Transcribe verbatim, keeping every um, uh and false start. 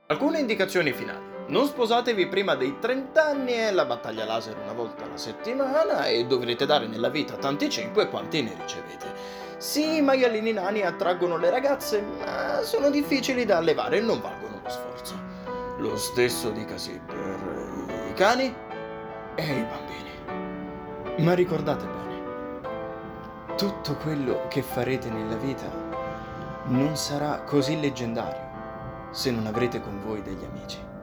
Alcune indicazioni finali. Non sposatevi prima dei trenta anni e la battaglia laser una volta alla settimana e dovrete dare nella vita tanti cinque quanti ne ricevete. Sì, i maialini nani attraggono le ragazze, ma sono difficili da allevare e non valgono lo sforzo. Lo stesso dicasi per i cani e i bambini. Ma ricordate bene, tutto quello che farete nella vita non sarà così leggendario se non avrete con voi degli amici.